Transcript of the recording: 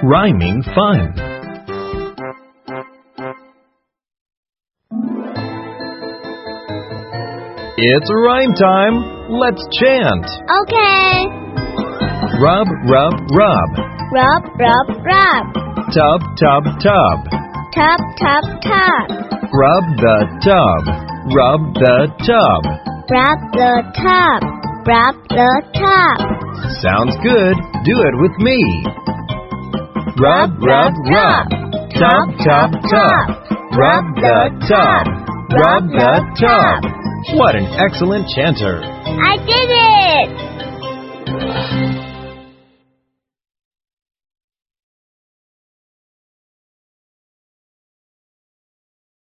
Rhyming fun. It's rhyme time. Let's chant. Okay. Rub, rub, rub. Rub, rub, rub. Tub, tub, tub. Tub, tub, tub. Rub the tub. Rub the tub. Rub the tub. Rub the tub. Sounds good. Do it with me. Rub, rub, rub. Tub, tub, tub. Rub the tub. Rub the tub. What an excellent chanter. I did it!